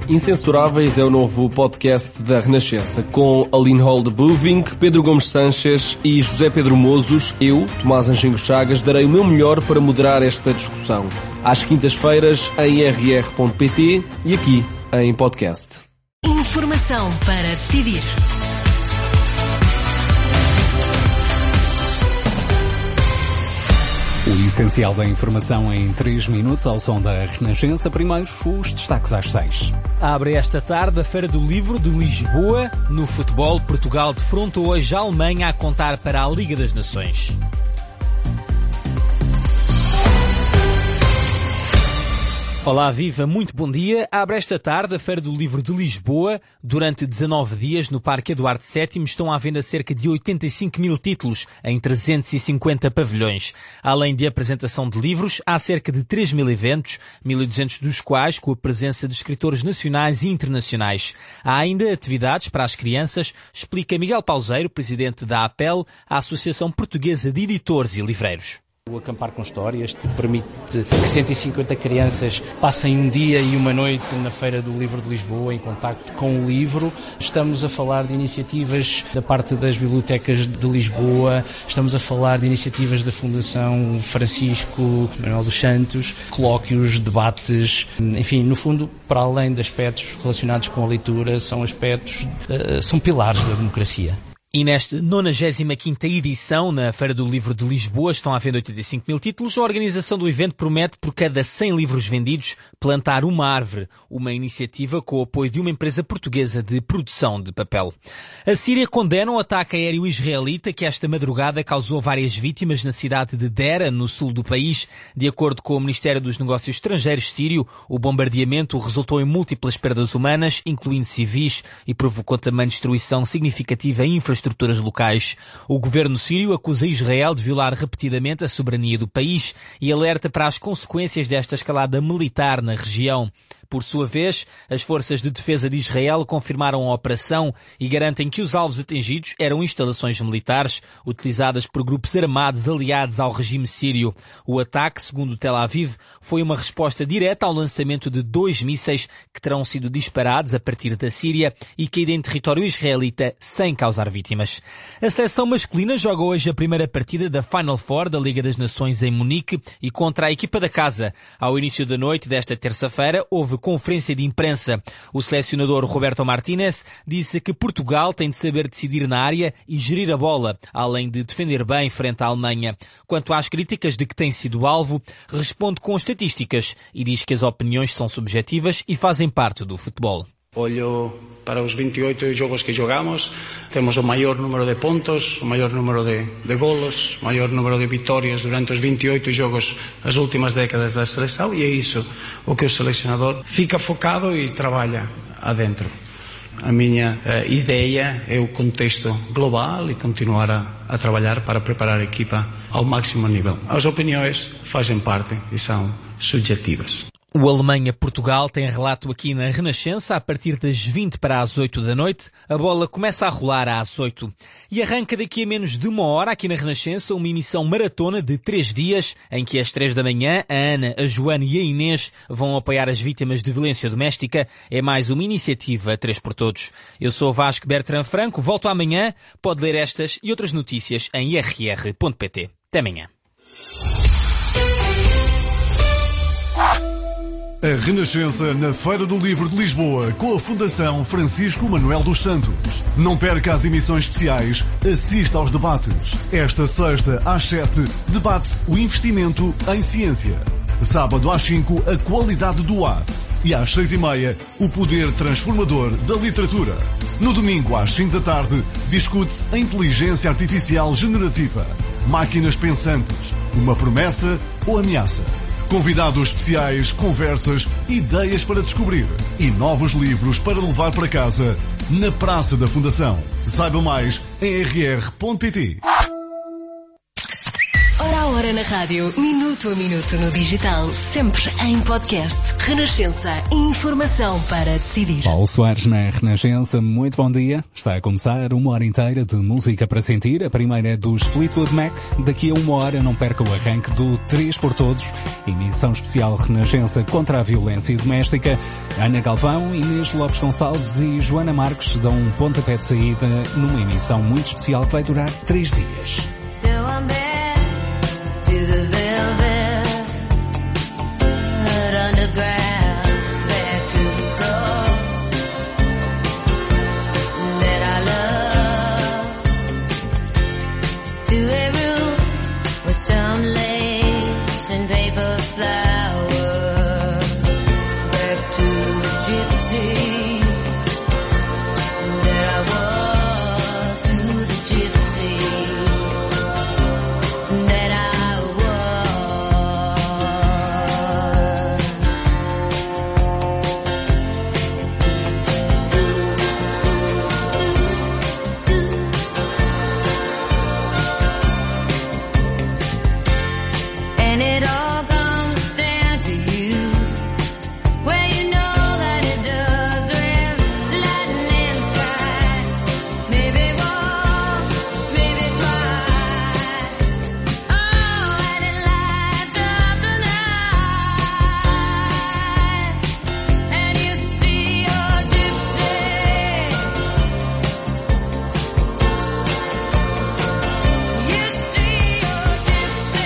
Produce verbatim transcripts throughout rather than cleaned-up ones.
Incensuráveis é o novo podcast da Renascença, com Aline Hall de Buving, Pedro Gomes Sanches e José Pedro Mozos. Eu, Tomás Anjinho Chagas, darei o meu melhor para moderar esta discussão. Às quintas-feiras em r r ponto p t e aqui em podcast. Informação para decidir. O essencial da informação em três minutos ao som da Renascença. Primeiro, os destaques às seis. Abre esta tarde a Feira do Livro de Lisboa. No futebol, Portugal defronta hoje a Alemanha a contar para a Liga das Nações. Olá, viva, muito bom dia. Abre esta tarde a Feira do Livro de Lisboa. Durante dezanove dias, no Parque Eduardo sétimo, estão à venda cerca de oitenta e cinco mil títulos em trezentos e cinquenta pavilhões. Além de apresentação de livros, há cerca de três mil eventos, mil e duzentos dos quais com a presença de escritores nacionais e internacionais. Há ainda atividades para as crianças, explica Miguel Pauseiro, presidente da APEL, a Associação Portuguesa de Editores e Livreiros. O Acampar com Histórias permite que cento e cinquenta crianças passem um dia e uma noite na Feira do Livro de Lisboa em contacto com o livro. Estamos a falar de iniciativas da parte das bibliotecas de Lisboa, estamos a falar de iniciativas da Fundação Francisco Manuel dos Santos, colóquios, debates, enfim, no fundo, para além de aspectos relacionados com a leitura, são aspectos, são pilares da democracia. E nesta nonagésima quinta edição, na Feira do Livro de Lisboa, estão à venda oitenta e cinco mil títulos. A organização do evento promete, por cada cem livros vendidos, plantar uma árvore, uma iniciativa com o apoio de uma empresa portuguesa de produção de papel. A Síria condena o ataque aéreo israelita que esta madrugada causou várias vítimas na cidade de Dera, no sul do país. De acordo com o Ministério dos Negócios Estrangeiros sírio, o bombardeamento resultou em múltiplas perdas humanas, incluindo civis, e provocou também destruição significativa em infraestruturas estruturas locais. O governo sírio acusa Israel de violar repetidamente a soberania do país e alerta para as consequências desta escalada militar na região. Por sua vez, as forças de defesa de Israel confirmaram a operação e garantem que os alvos atingidos eram instalações militares utilizadas por grupos armados aliados ao regime sírio. O ataque, segundo Tel Aviv, foi uma resposta direta ao lançamento de dois mísseis que terão sido disparados a partir da Síria e caíram em território israelita sem causar vítimas. A seleção masculina joga hoje a primeira partida da Final Four da Liga das Nações em Munique e contra a equipa da casa. Ao início da noite desta terça-feira, houve conferência de imprensa. O selecionador Roberto Martínez disse que Portugal tem de saber decidir na área e gerir a bola, além de defender bem frente à Alemanha. Quanto às críticas de que tem sido alvo, responde com estatísticas e diz que as opiniões são subjetivas e fazem parte do futebol. Olho para os vinte e oito jogos que jogamos, temos o maior número de pontos, o maior número de, de golos, o maior número de vitórias durante os vinte e oito jogos das últimas décadas da seleção, e é isso o que o selecionador fica focado e trabalha adentro. A minha uh, ideia é o contexto global e continuar a, a trabalhar para preparar a equipa ao máximo nível. As opiniões fazem parte e são subjetivas. O Alemanha-Portugal tem relato aqui na Renascença a partir das vinte para as oito da noite. A bola começa a rolar às oito. E arranca daqui a menos de uma hora aqui na Renascença uma emissão maratona de três dias em que às três da manhã a Ana, a Joana e a Inês vão apoiar as vítimas de violência doméstica. É mais uma iniciativa três por todos. Eu sou Vasco Bertrand Franco, volto amanhã. Pode ler estas e outras notícias em r r ponto p t. Até amanhã. A Renascença na Feira do Livro de Lisboa com a Fundação Francisco Manuel dos Santos. Não perca as emissões especiais, assista aos debates. Esta sexta às sete, debate-se o investimento em ciência. Sábado às cinco, a qualidade do ar. E às seis e meia, o poder transformador da literatura. No domingo às cinco da tarde, discute-se a inteligência artificial generativa. Máquinas pensantes, uma promessa ou ameaça. Convidados especiais, conversas, ideias para descobrir e novos livros para levar para casa na Praça da Fundação. Saiba mais em r r ponto p t. Hora a hora hora na rádio, minuto a minuto no digital, sempre em podcast. Renascença. Informação para decidir. Paulo Soares na Renascença. Muito bom dia. Está a começar uma hora inteira de música para sentir. A primeira é dos Fleetwood Mac. Daqui a uma hora não perca o arranque do três por Todos. Emissão especial Renascença contra a violência doméstica. Ana Galvão, Inês Lopes Gonçalves e Joana Marques dão um pontapé de saída numa emissão muito especial que vai durar três dias. So I'm back to the velvet, but underground, back to the floor that I love, to a room with some lace and paper flowers, back to the gypsy that I was, to the gypsy that I was. And it all comes down to you. Well, you know that it does with lightning strike. Maybe once, maybe twice. Oh, and it lights up the night. And you see your gypsy. You see your gypsy.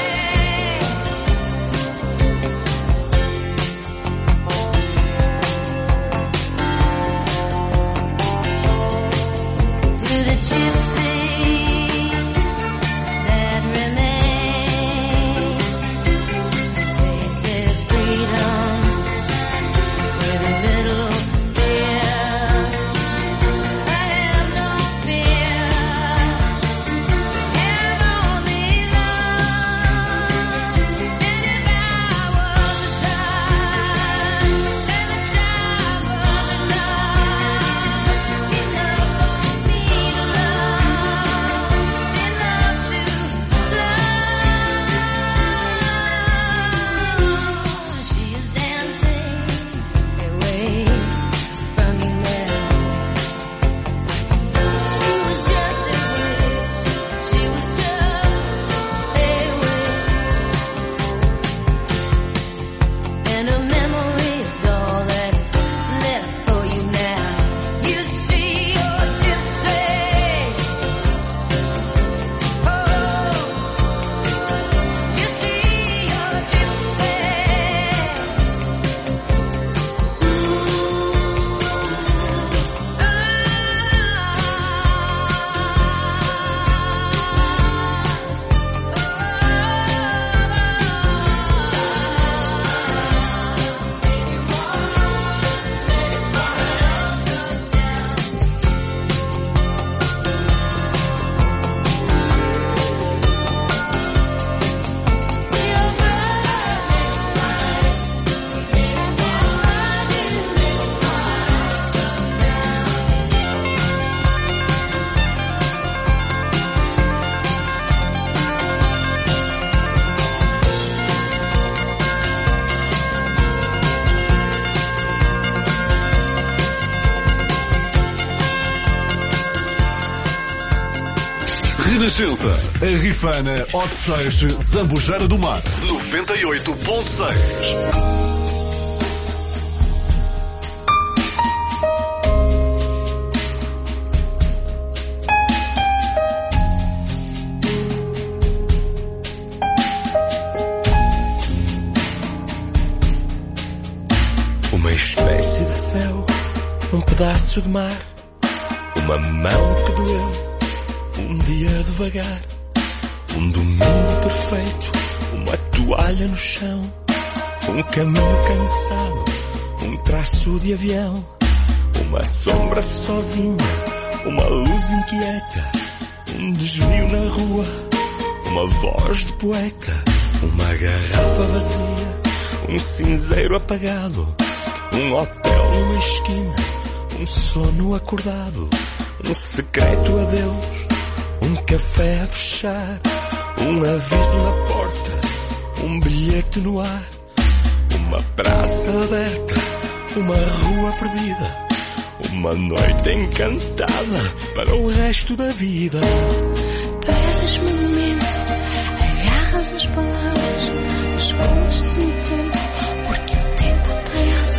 To the gypsy that remains, faces freedom with a little fear. I have no fear, have only love. And if I was a child, and the child was enough, enough for me to love, enough to love. She is dancing away from you now. She was just a wish, she was just a wish, and a memory is all that's left for you now. You see your gypsy. Oh, you see your gypsy. Renascença, a Rifana, Hot Seixo, Zambujeira do Mar, noventa e oito ponto seis. Uma espécie de céu, um pedaço de mar, uma mão que doeu, um dia devagar, um domingo perfeito, uma toalha no chão, um caminho cansado, um traço de avião, uma sombra sozinha, uma luz inquieta, um desvio na rua, uma voz de poeta, uma garrafa vazia, um cinzeiro apagado, um hotel numa esquina, um sono acordado, um secreto adeus, um café a fechar, um aviso na porta, um bilhete no ar, uma praça aberta, uma rua perdida, uma noite encantada para o resto da vida. Perdes-me o momento, agarras as palavras, escondes-te no tempo, porque o tempo tem asas.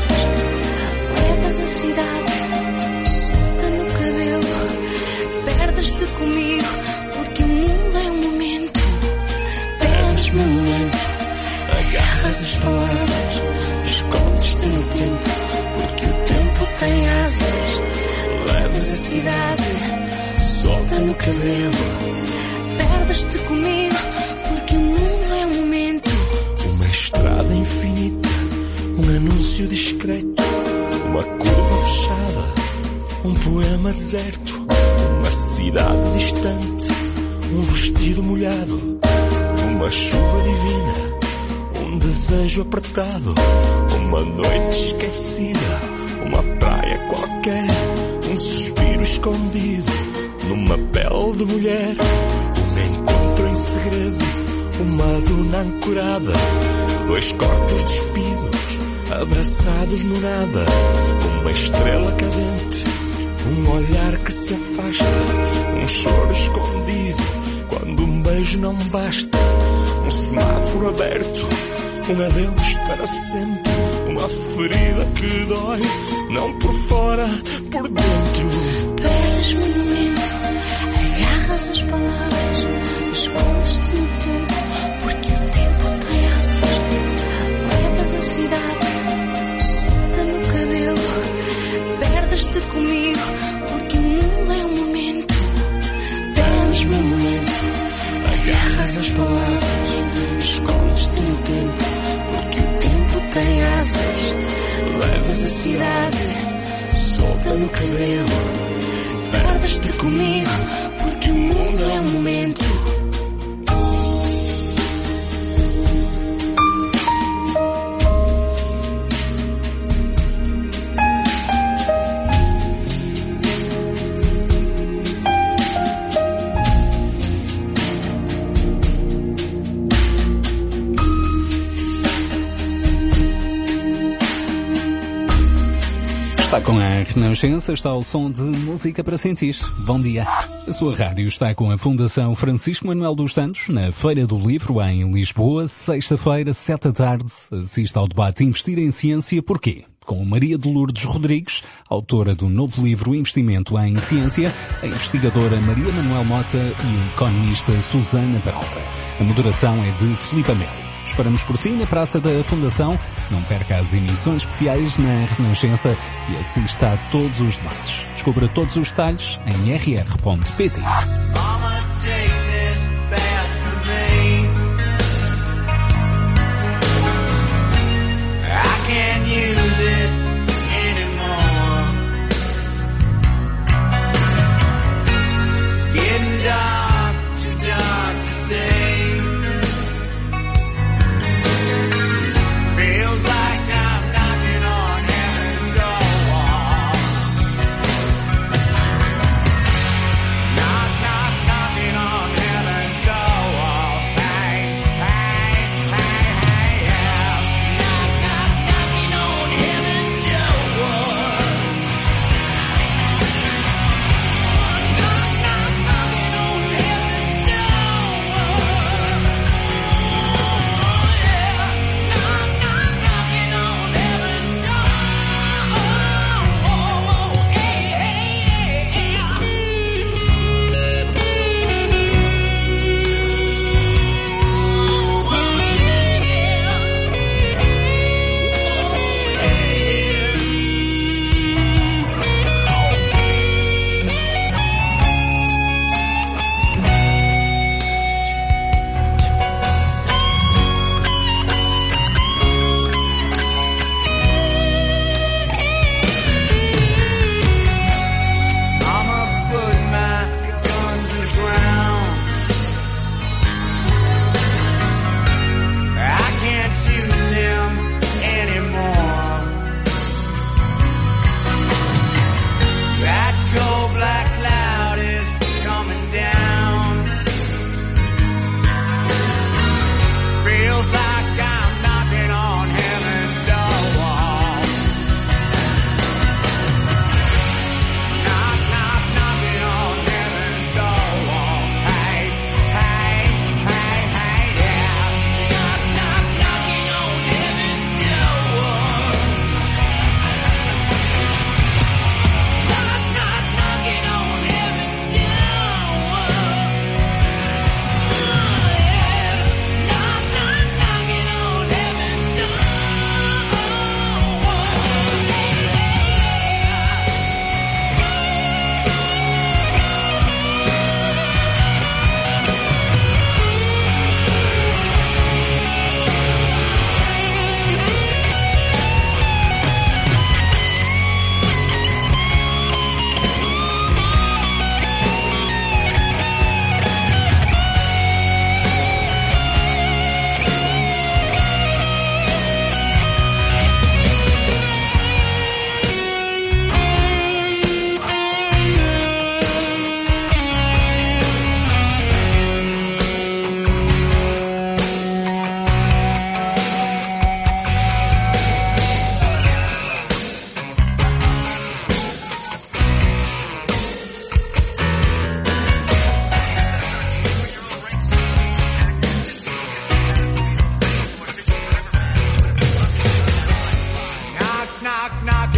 Levas a cidade, solta no cabelo, perdes-te comigo, porque o mundo é um momento. Perdes-me o momento, agarras as palavras, escondes-te no tempo, porque o tempo tem asas. Levas a cidade, solta no cabelo, perdes-te comigo, porque o mundo é um momento. Uma estrada infinita, um anúncio discreto, uma curva fechada, um poema deserto, uma cidade distante, um vestido molhado, uma chuva divina, um desejo apertado, uma noite esquecida, uma praia qualquer, um suspiro escondido numa pele de mulher, um encontro em segredo, uma duna ancorada, dois corpos despidos, abraçados no nada, uma estrela cadente, um olhar que se afasta, um choro escondido, quando um beijo não basta, um semáforo aberto, um adeus para sempre, uma ferida que dói, não por fora, por dentro. Perdes-me o momento, agarras as palavras, escondes-te no tempo, porque o tempo tem asas. Levas a cidade, solta no cabelo, perdes-te comigo, porque o mundo é um momento. Perdes-me o momento, agarras as palavras, escondes-te no tempo, porque o tempo tem asas. Levas a cidade, solta no cabelo, perdes-te comigo, porque o mundo é um momento. Está com a Renascença, está ao som de música para sentir. Bom dia. A sua rádio está com a Fundação Francisco Manuel dos Santos, na Feira do Livro, em Lisboa, sexta-feira, sete da tarde. Assista ao debate Investir em Ciência, porquê? Com Maria de Lourdes Rodrigues, autora do novo livro Investimento em Ciência, a investigadora Maria Manuel Mota e a economista Susana Peralta. A moderação é de Filipe Melo. Esperamos por si na Praça da Fundação. Não perca as emissões especiais na Renascença e assista a todos os debates. Descubra todos os detalhes em r r ponto p t. Knock, knock, knock.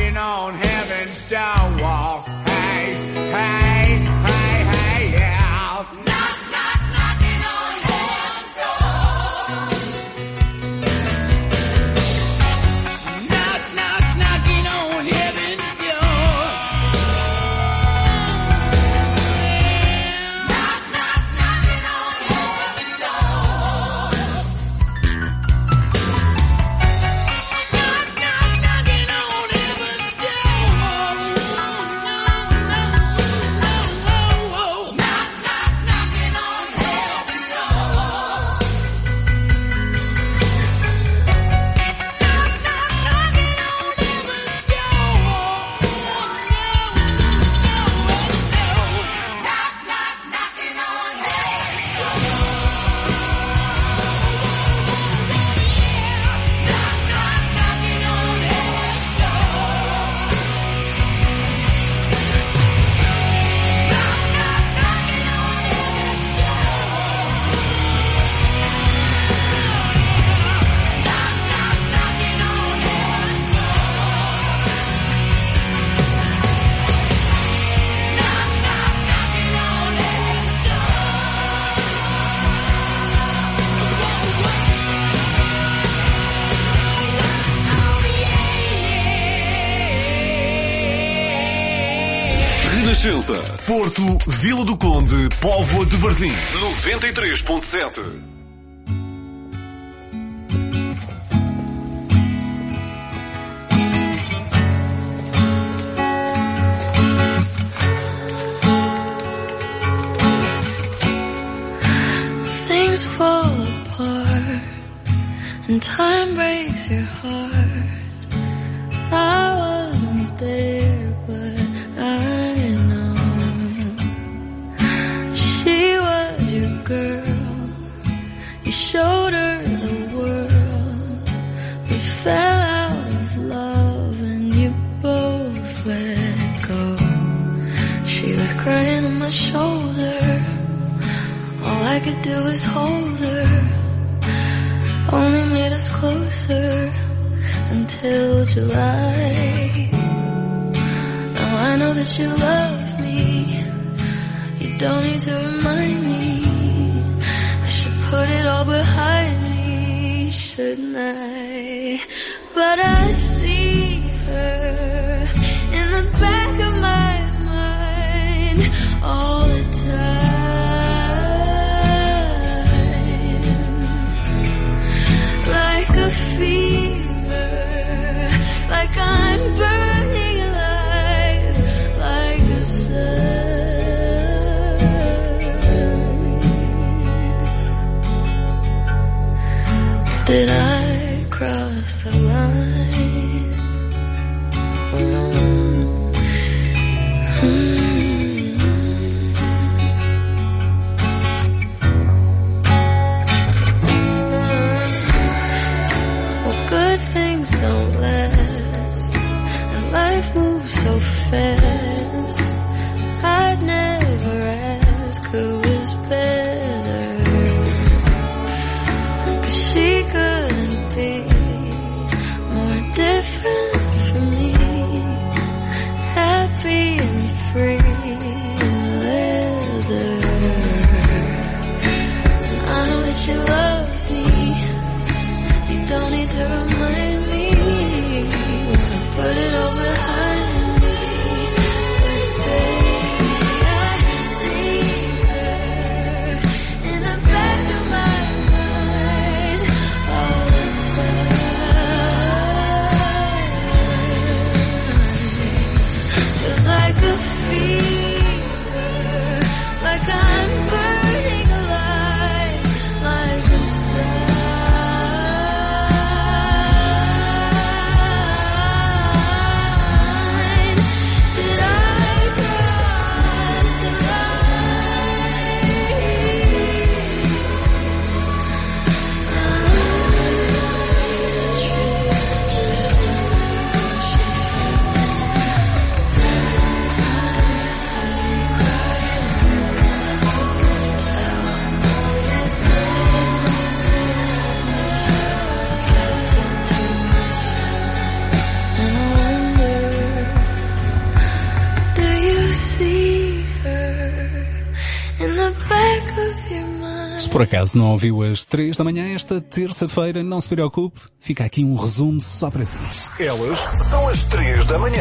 knocking on heaven's door wall. Hey, hey, hey, hey, yeah. Knock, knock, knocking on heaven's door. Knock, knock, knocking on heaven's door. Knock, knock, knocking on heaven's door. Knock, knock, knocking on heaven's door. Knock, knock, knocking on heaven's door. Knock, knock, knocking on heaven's door. Knock, knock, knocking on heaven's door. Renascença, Porto, Vila do Conde, Póvoa de Varzim, noventa e três ponto sete. Things fall apart and time breaks your heart. I wasn't there, but I know she was your girl. You showed her the world. We fell out of love and you both let go. She was crying on my shoulder. All I could do was hold her. Only made us closer until July. Now I know that you love me. You don't need to remind me. I should put it all behind me, shouldn't I? But I see her in the back of my mind all the time. Like a fever, like I'm burning alive, like a sun. Did I cross the line? Hmm. Good things don't last, and life moves so fast. I'd never ask who is better, 'cause she couldn't be more different from me. Happy and free in leather. And I know that you love me. Don't need to remind me. Wanna put it all behind me. But baby, I see her Se por acaso não ouviu às três da manhã esta terça-feira, não se preocupe, fica aqui um resumo só para si. Elas são as três da manhã.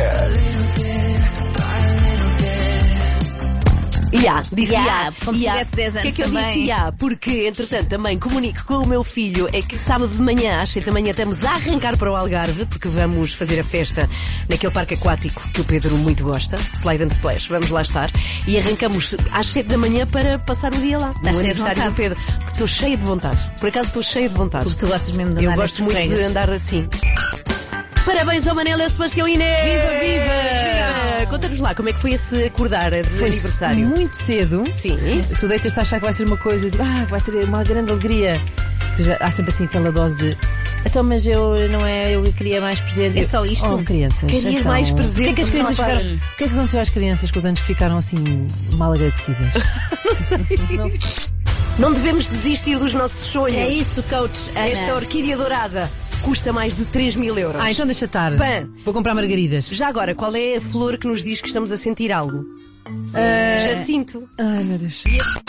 Ya, disse Ya, ya, como se ya. tivesse dez O que é anos que eu também. disse ya? Porque, entretanto, também comunico com o meu filho é que sábado de manhã, às sete da manhã, estamos a arrancar para o Algarve, porque vamos fazer a festa naquele parque aquático que o Pedro muito gosta, Slide and Splash. Vamos lá estar. E arrancamos às sete da manhã para passar o dia lá, Estás no cheia de aniversário do vontade? Pedro. Porque estou cheia de vontade. Por acaso estou cheia de vontade. Porque tu gostas mesmo de Eu andar gosto nesses muito de correios. andar assim. Parabéns ao Manela e ao Sebastião Inês! Viva, viva! Conta-nos lá, como é que foi esse acordar de Foi aniversário? muito cedo. Sim. Tu deitas-te a achar que vai ser uma coisa de, ah, vai ser uma grande alegria. Já há sempre assim aquela dose de, então, mas eu não é, eu queria mais presente. É só isto? Oh, crianças. Queria então, mais presente. O que é que as crianças Não, ficaram, o que é que aconteceu às crianças com os anos que ficaram assim mal agradecidas? Não sei. Não sei. Não devemos desistir dos nossos sonhos. É isso, coach Ana. Esta orquídea dourada custa mais de três mil euros. Ah, então deixa estar. Pã. Vou comprar margaridas. Já agora, qual é a flor que nos diz que estamos a sentir algo? Ah, Jacinto. Ai, meu Deus.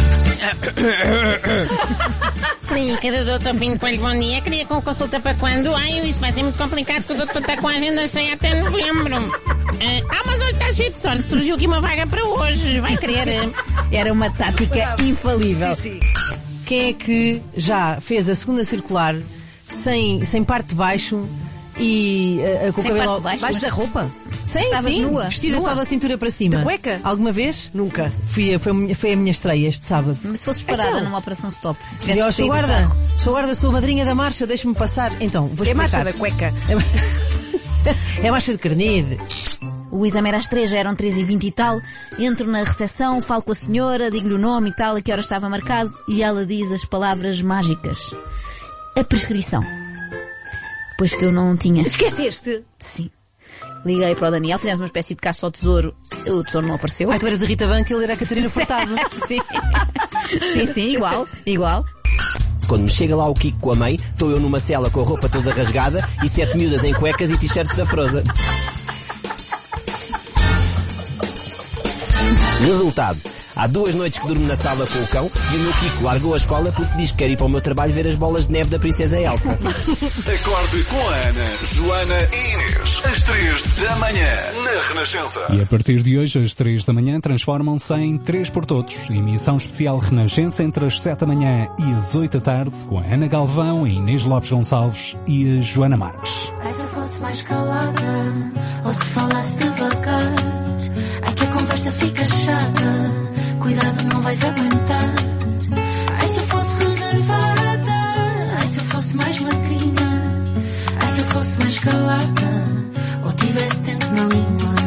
Clínica do doutor Pinto Coelho, bom dia. Queria com consulta para quando? Ai, isso vai ser muito complicado, porque o doutor está com a agenda cheia até novembro. Ah, mas olha, está cheio de sorte. Surgiu aqui uma vaga para hoje. Vai querer. Era uma tática infalível. Sim, sim. Quem é que já fez a segunda circular sem, sem parte de baixo e uh, uh, com Sem o cabelo parte de baixo? Baixo da roupa? Sim, Estavas sim, nua? vestida Nua? só da cintura para cima. De cueca? Alguma vez? Nunca. Fui, a- foi, a minha- foi a minha estreia este sábado. Mas se fosses parada Então. numa operação stop. Dizia, oh, sou guarda, sou guarda, sou madrinha da marcha, deixe-me passar. Então, vou É explicar. marcha da cueca. É marcha de carnide. O exame era às três, já eram três e vinte e tal. Entro na recepção, falo com a senhora, digo-lhe o nome e tal, a que hora estava marcado, e ela diz as palavras mágicas. A prescrição. Pois que eu não tinha. Esqueceste? Sim. Liguei para o Daniel, fizemos uma espécie de caça ao tesouro. O tesouro não apareceu. Ai, tu eras a Rita Banca e ele era a Catarina Furtado. Sim. Sim, sim, igual, igual. Quando me chega lá o Kiko com a mãe, estou eu numa cela com a roupa toda rasgada e sete miúdas em cuecas e t-shirts da Frozen. Resultado. Há duas noites que durmo na sala com o cão e o meu Kiko largou a escola porque diz que quer ir para o meu trabalho ver as bolas de neve da Princesa Elsa. Acorde com a Ana, Joana e Inês. Às três da manhã, na Renascença. E a partir de hoje, às três da manhã, transformam-se em três por todos. Emissão especial Renascença entre as sete da manhã e as oito da tarde, com a Ana Galvão, a Inês Lopes Gonçalves e a Joana Marques. Ai, se eu fosse mais calada, ou se falasse devagar. Ai, que a conversa fica chata, cuidado, não vais aguentar. Ai, se eu fosse reservada, ai, se eu fosse mais magrinha. Ai, se eu fosse mais calada, ou tivesse tempo na língua.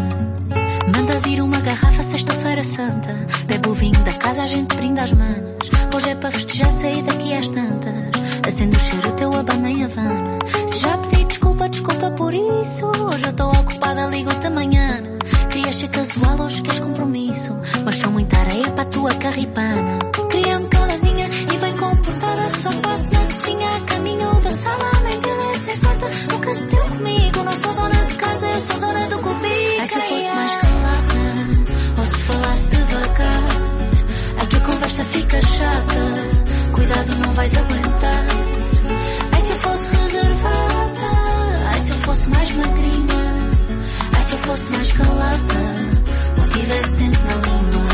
Manda vir uma garrafa sexta-feira santa. Bebe o vinho da casa, a gente brinda às manas. Hoje é para festejar, sair daqui às tantas. Acende o cheiro, teu abana em Havana. Se já pedi desculpa, desculpa por isso. Hoje eu estou ocupada, ligo-te amanhã. Querias ser casual, hoje queres compromisso. Mas sou muita areia para a tua carripana. Queria-me caladinha e bem comportada. Só passo na cozinha, a caminho da sala. A mente é sensata, nunca se deu comigo. Não sou dona de casa, eu sou dona do cubico. Ai, se eu fosse mais calada, ou se falasse devagar. Ai, que a conversa fica chata, cuidado, não vais aguentar. Ai, se eu fosse reservada, ai, se eu fosse mais magrinha. Ai, se eu fosse mais calada, ou tivesse tempo na língua.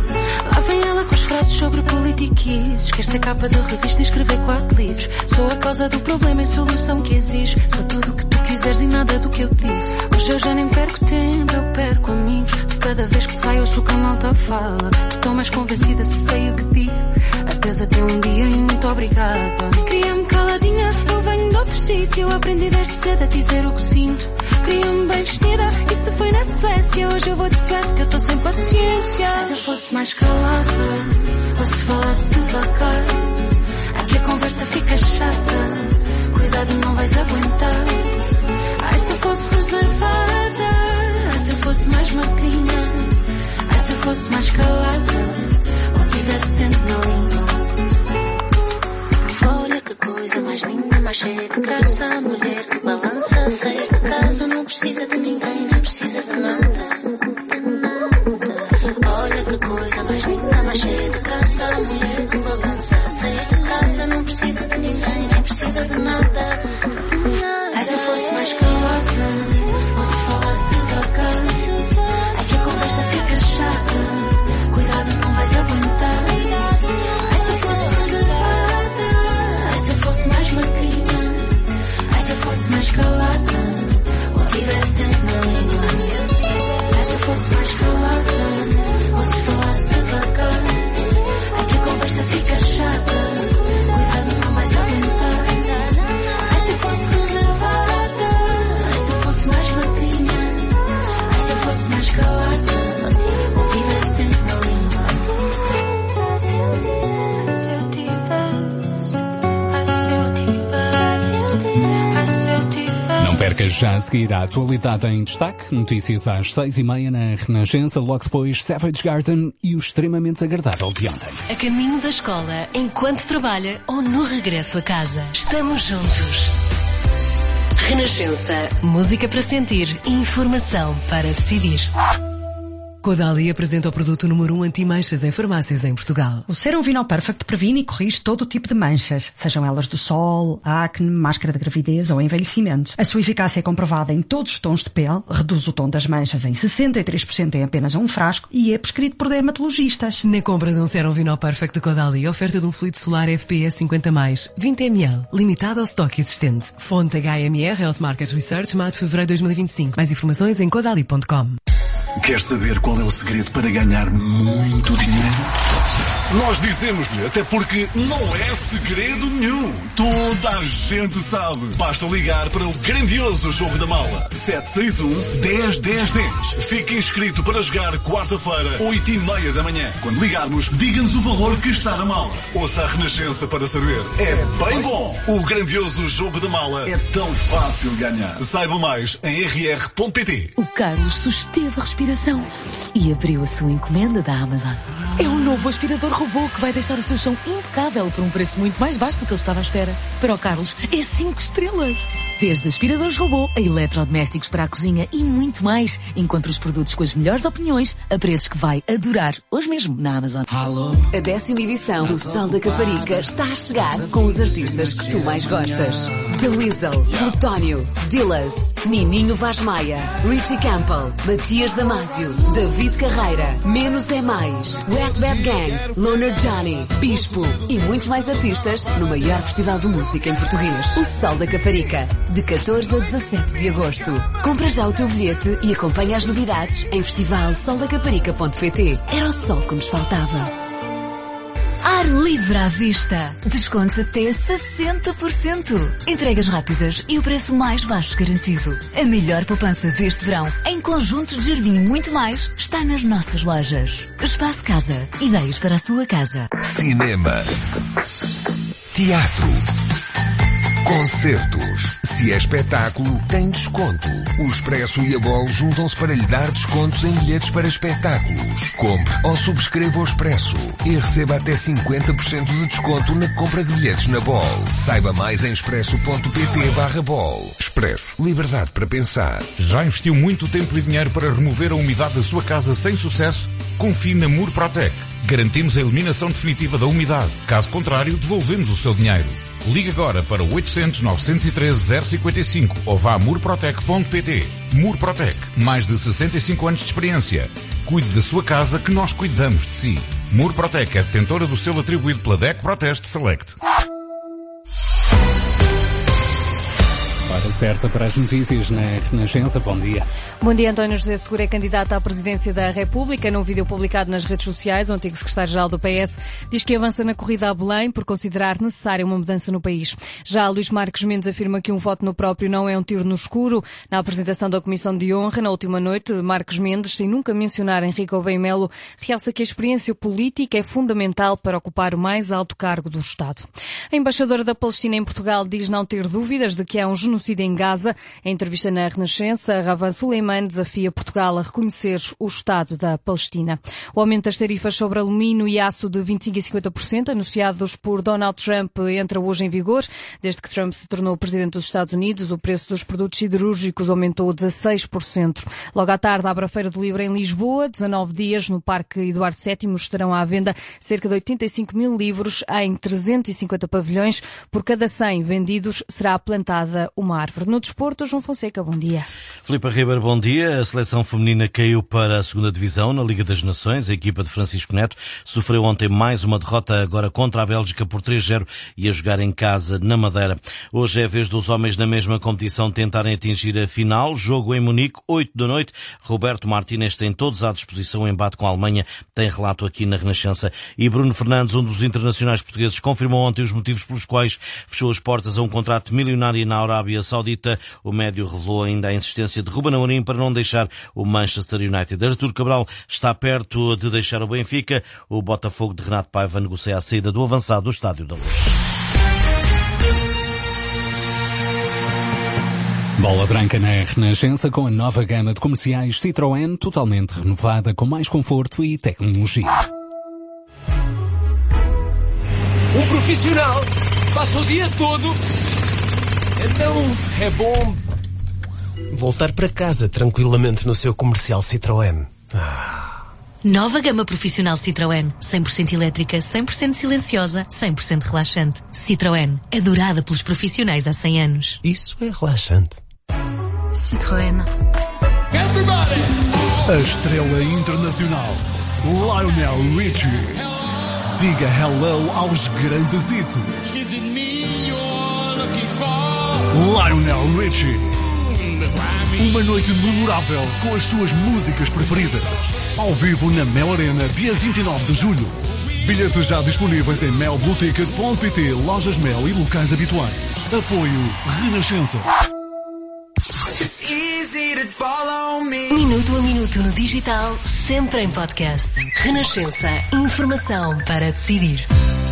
Lá vem ela com as frases sobre politiquices. Quer ser capa de revista e escrever quatro livros. Sou a causa do problema e solução que exige. Sou tudo o que tu quiseres e nada do que eu disse. Hoje eu já nem perco tempo, eu perco amigos. De cada vez que saio eu sou canal da fala. Estou mais convencida se sei o que digo. Adeus até um dia e muito obrigada. Queria-me caladinha, eu venho de outro sítio. Aprendi desde cedo a dizer o que sinto. Queria-me bem vestida, isso foi na Suécia. Hoje eu vou de suéte que eu estou sem paciência. Se eu fosse mais calada, ou se falasse devagar. Aqui a conversa fica chata, cuidado, não vais aguentar. Ai, se eu fosse reservada, ai, se eu fosse mais magrinha. Ai, se eu fosse mais calada, ou tivesse tempo na língua. Olha que coisa mais linda, mais cheia de graça. A mulher que balança, sair de casa. Não precisa de ninguém, nem precisa de nada, de nada. Olha que coisa mais linda, mais cheia de graça. A mulher que digo nada. Ai, se eu fosse mais calada, ou se falasse devagar. É que a conversa fica chata. Cuidado, não vais aguentar. Ai, se eu fosse reservada. Ai, se eu fosse mais magrinha. Ai, se eu fosse mais calada. Ou tivesse dentro na língua. Ai, se eu fosse mais calada. Ou se falasse devagar. É que a conversa fica chata. Cuidado, não vais aguentar. Ai, se eu fosse reservada. Ai, se eu fosse mais magrinha. Ai, se eu fosse mais calada. Ou tivesse dentro na língua. Se eu tivesse, se eu tivesse. Ai, se eu tivesse, se eu tivesse. Ai, se eu tivesse. Não percas já a seguir a atualidade em destaque. Notícias às seis e meia na Renascença, logo depois Savage Garden e o extremamente desagradável de ontem. A caminho da escola, enquanto trabalha ou no regresso a casa. Estamos juntos. Renascença. Música para sentir. Informação para decidir. Caudalie apresenta o produto número um anti-manchas em farmácias em Portugal. O Serum Vinol Perfect previne e corrige todo o tipo de manchas, sejam elas do sol, acne, máscara de gravidez ou envelhecimento. A sua eficácia é comprovada em todos os tons de pele, reduz o tom das manchas em sessenta e três por cento em apenas um frasco e é prescrito por dermatologistas. Na compra de um Serum Vinol Perfect de Caudalie, oferta de um fluido solar F P S cinquenta mais, vinte mililitros, limitado ao estoque existente. Fonte H M R Health Market Research, maio de fevereiro de dois mil e vinte e cinco. Mais informações em caudalie ponto com. Quer saber qual é o segredo para ganhar muito dinheiro? Nós dizemos-lhe, até porque não é segredo nenhum. Toda a gente sabe. Basta ligar para o grandioso Jogo da Mala. sete seis um, dez, dez, dez. Fique inscrito para jogar quarta-feira, oito e meia da manhã. Quando ligarmos, diga-nos o valor que está na mala. Ouça a Renascença para saber. É bem bom. O grandioso Jogo da Mala é tão fácil de ganhar. Saiba mais em r r ponto p t. O Carlos susteve a respiração e abriu a sua encomenda da Amazon. É um novo aspirador robô que vai deixar o seu chão impecável por um preço muito mais baixo do que ele estava à espera. Para o Carlos, é cinco estrelas. Desde aspiradores robô a eletrodomésticos para a cozinha e muito mais. Encontre os produtos com as melhores opiniões a preços que vai adorar hoje mesmo na Amazon. A décima edição do Sol da Caparica está a chegar com os artistas que tu mais gostas. The Weasel, Plutónio, Dillas, Nininho Vaz Maia, Richie Campbell, Matias Damasio, David Carreira, Menos é Mais, Wet Bad Gang, Loner Johnny, Bispo e muitos mais artistas no maior festival de música em português. O Sol da Caparica, de catorze a dezassete de agosto. Compra já o teu bilhete e acompanha as novidades em festival sol da caparica ponto p t. Era o sol que nos faltava. Ar livre à vista. Descontos até sessenta por cento. Entregas rápidas e o preço mais baixo garantido. A melhor poupança deste verão, em conjuntos de jardim e muito mais, está nas nossas lojas. Espaço Casa. Ideias para a sua casa. Cinema. Teatro. Concertos. Se é espetáculo, tem desconto. O Expresso e a Bol juntam-se para lhe dar descontos em bilhetes para espetáculos. Compre ou subscreva o Expresso e receba até cinquenta por cento de desconto na compra de bilhetes na Bol. Saiba mais em expresso ponto p t barra bol. Expresso. Liberdade para pensar. Já investiu muito tempo e dinheiro para remover a umidade da sua casa sem sucesso? Confie na Murprotec. Garantimos a eliminação definitiva da umidade. Caso contrário, devolvemos o seu dinheiro. Ligue agora para oitocentos, novecentos e treze, zero cinquenta e cinco ou vá a murprotec ponto p t. Murprotec. Mais de sessenta e cinco anos de experiência. Cuide da sua casa que nós cuidamos de si. Murprotec é detentora do selo atribuído pela D E C Proteste Select. Hora certa para as notícias na Renascença. Bom dia. Bom dia. António José Seguro é candidato à presidência da República. Num vídeo publicado nas redes sociais, o antigo secretário-geral do P S diz que avança na corrida a Belém por considerar necessária uma mudança no país. Já Luís Marques Mendes afirma que um voto no próprio não é um tiro no escuro. Na apresentação da Comissão de Honra, na última noite, Marques Mendes, sem nunca mencionar Henrique Gouveia Melo, realça que a experiência política é fundamental para ocupar o mais alto cargo do Estado. A embaixadora da Palestina em Portugal diz não ter dúvidas de que há um genocídio genocídio em Gaza. Em entrevista na Renascença, Ravan Suleiman desafia Portugal a reconhecer o Estado da Palestina. O aumento das tarifas sobre alumínio e aço de vinte e cinco por cento a cinquenta por cento, anunciados por Donald Trump, entra hoje em vigor. Desde que Trump se tornou presidente dos Estados Unidos, o preço dos produtos siderúrgicos aumentou dezasseis por cento. Logo à tarde abre a Feira do Livro em Lisboa. dezanove dias no Parque Eduardo sétimo estarão à venda cerca de oitenta e cinco mil livros em trezentos e cinquenta pavilhões. Por cada cem vendidos será plantada uma árvore. No desporto, João Fonseca, bom dia. Filipe Ribeiro, bom dia. A seleção feminina caiu para a segunda divisão na Liga das Nações. A equipa de Francisco Neto sofreu ontem mais uma derrota, agora contra a Bélgica por três a zero e a jogar em casa na Madeira. Hoje é a vez dos homens na mesma competição tentarem atingir a final. Jogo em Munique, oito da noite. Roberto Martínez tem todos à disposição. O embate com a Alemanha tem relato aqui na Renascença. E Bruno Fernandes, um dos internacionais portugueses, confirmou ontem os motivos pelos quais fechou as portas a um contrato milionário na Arábia Saudita. O médio revelou ainda a insistência de Ruben Amorim para não deixar o Manchester United. Artur Cabral está perto de deixar o Benfica. O Botafogo de Renato Paiva negocia a saída do avançado do Estádio da Luz. Bola branca na Renascença com a nova gama de comerciais Citroën totalmente renovada com mais conforto e tecnologia. Um profissional passa o dia todo, então é bom voltar para casa tranquilamente no seu comercial Citroën. Ah. Nova gama profissional Citroën. cem por cento elétrica, cem por cento silenciosa, cem por cento relaxante. Citroën. Adorada pelos profissionais há cem anos. Isso é relaxante. Citroën. A estrela internacional Lionel Richie diga hello aos grandes hits. Lionel Richie, uma noite memorável com as suas músicas preferidas, ao vivo na Mel Arena, dia vinte e nove de julho. Bilhetes já disponíveis em mel blue ticket ponto pt, lojas Mel e locais habituais. Apoio Renascença. Minuto a minuto no digital, sempre em podcast. Renascença. Informação para decidir.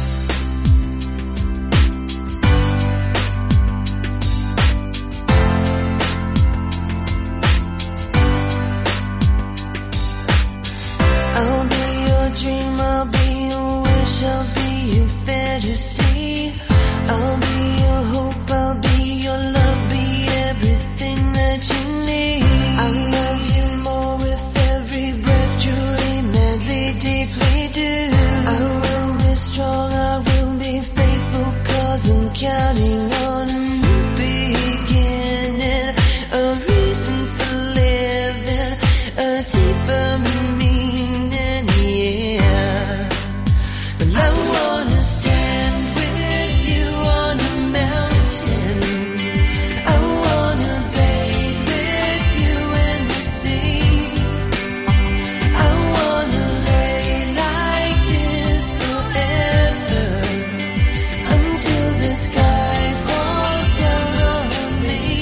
I'll be your dream, I'll be your wish, I'll be your fantasy. I'll be your hope, I'll be your love, be everything that you need. I love you more with every breath, truly, madly, deeply do. I will be strong, I will be faithful, cause I'm counting on a new beginning, a reason for living, a deeper meaning, yeah. But I wanna stand with you on a mountain. I wanna bathe with you in the sea. I wanna lay like this forever, until the sky falls down on me.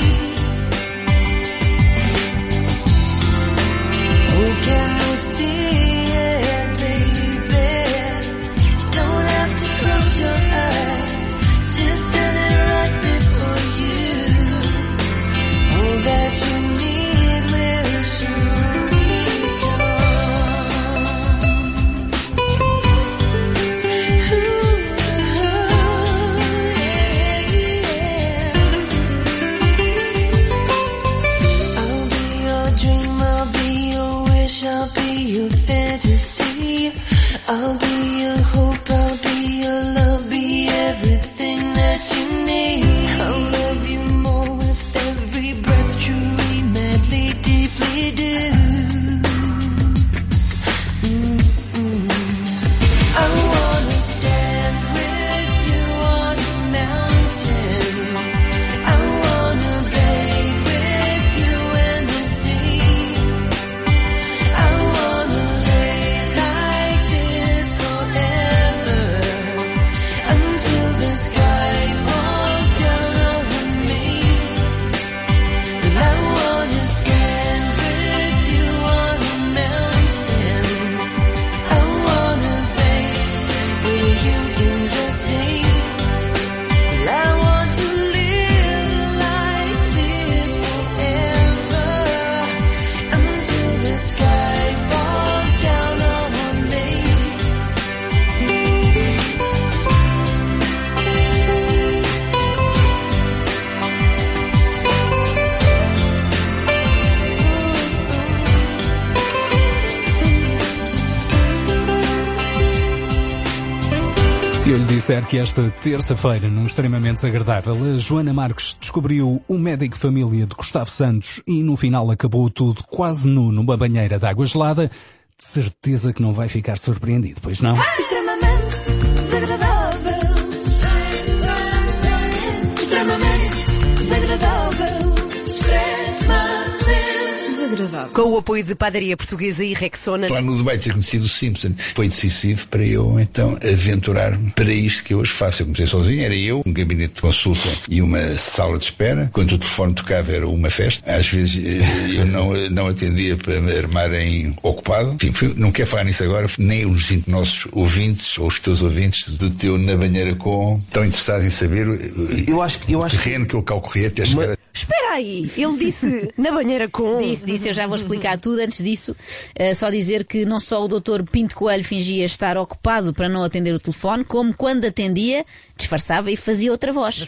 Oh, can you see it, baby? You don't have to close your eyes, just standing right before you. All that you need will surely I'll be your dream, I'll be your wish, I'll be your fantasy. I'll be your hope, I'll be your love, be everything that you need. I'll love you more with every breath, truly, madly, deeply do. Mm-mm. I wanna stand with you on a mountain. I wanna bathe with you in the sea. I wanna lay like this forever, Se eu lhe disser que esta terça-feira, num Extremamente Desagradável, a Joana Marques descobriu o médico de família de Gustavo Santos e no final acabou tudo quase nu numa banheira de água gelada, de certeza que não vai ficar surpreendido, pois não? Extremamente desagradável. Extremamente desagradável. Extremamente desagradável. Com o apoio de Padaria Portuguesa e Rexona. Lá no Dubai ter conhecido o Simpson foi decisivo para eu então aventurar-me para isto que eu hoje faço. Eu comecei sozinho, era eu, um gabinete de consulta e uma sala de espera. Quando o telefone tocava era uma festa. Às vezes eu não, não atendia para me armar em ocupado. Enfim, foi, não quero falar nisso agora, nem os nossos ouvintes ou os teus ouvintes do teu Na Banheira Com estão interessados em saber eu acho, eu acho o terreno que, que eu calcorrei até chegar a... Espera aí, ele disse Na Banheira Com... Disse, disse, eu já vou explicar tudo. Antes disso, uh, só dizer que não só o doutor Pinto Coelho fingia estar ocupado para não atender o telefone, como quando atendia, disfarçava e fazia outra voz.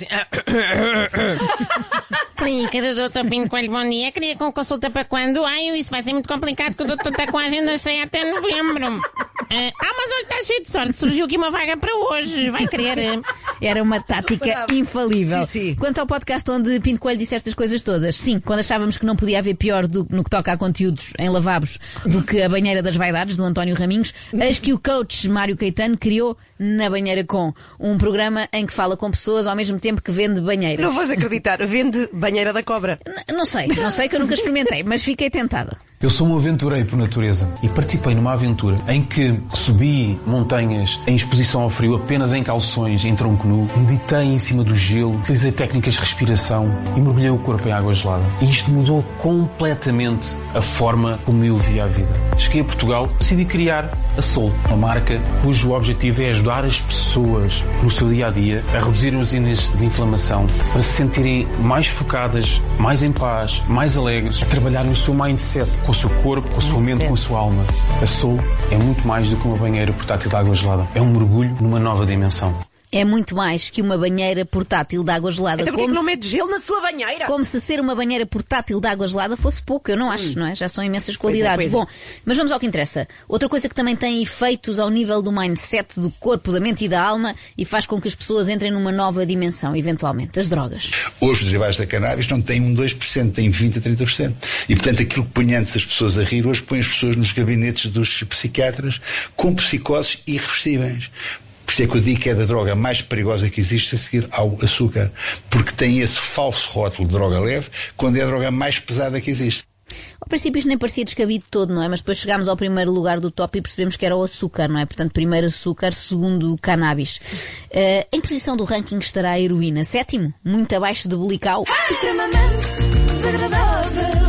Clínica do doutor Pinto Coelho, bom dia. Queria com consulta para quando? Ai, isso vai ser muito complicado, que o doutor está com a agenda cheia até novembro. Uh, ah, mas olha, está cheio de sorte. Surgiu aqui uma vaga para hoje. Vai querer. Era uma tática infalível. Sim, sim. Quanto ao podcast onde Pinto Coelho disse estas coisas todas, sim, quando achávamos que não podia haver pior do, no que toca a conteúdos em lavabos do que a Banheira das Vaidades, do António Raminhos, eis que o coach Mário Caetano criou Na Banheira Com, um programa em que fala com pessoas ao mesmo tempo que vende banheiras. Não vais acreditar, vende banheira da cobra. N- não sei, não sei que eu nunca experimentei, mas fiquei tentada. Eu sou um aventureiro por natureza e participei numa aventura em que subi montanhas em exposição ao frio apenas em calções, em tronco nu, meditei em cima do gelo, utilizei técnicas de respiração e mergulhei o corpo em água gelada. E isto mudou completamente a forma como eu via a vida. Cheguei a Portugal, decidi criar a Soul, uma marca cujo objetivo é ajudar as pessoas no seu dia-a-dia a reduzirem os índices de inflamação, para se sentirem mais focadas, mais em paz, mais alegres, a trabalharem o seu mindset, com o seu corpo, com o seu mente, com a sua alma. A Soul é muito mais do que uma banheira portátil de água gelada. É um mergulho numa nova dimensão. É muito mais que uma banheira portátil de água gelada. Então porquê que não mete gelo na sua banheira? Como se ser uma banheira portátil de água gelada fosse pouco, eu não acho, hum. não é? Já são imensas qualidades. Pois é, pois Bom, mas vamos ao que interessa. Outra coisa que também tem efeitos ao nível do mindset, do corpo, da mente e da alma e faz com que as pessoas entrem numa nova dimensão, eventualmente, as drogas. Hoje os derivados da cannabis não têm um dois por cento, têm vinte a trinta por cento. E portanto aquilo que punha antes as pessoas a rir, hoje põe as pessoas nos gabinetes dos psiquiatras com psicoses irreversíveis. Por isso é que eu digo que é da droga mais perigosa que existe a seguir ao açúcar. Porque tem esse falso rótulo de droga leve, quando é a droga mais pesada que existe. Ao princípio isto nem parecia descabido todo, não é? Mas depois chegámos ao primeiro lugar do top e percebemos que era o açúcar, não é? Portanto, primeiro açúcar, segundo o cannabis. Uh, em posição do ranking estará a heroína. Sétimo, muito abaixo de Bulical. Extremamente desagradável.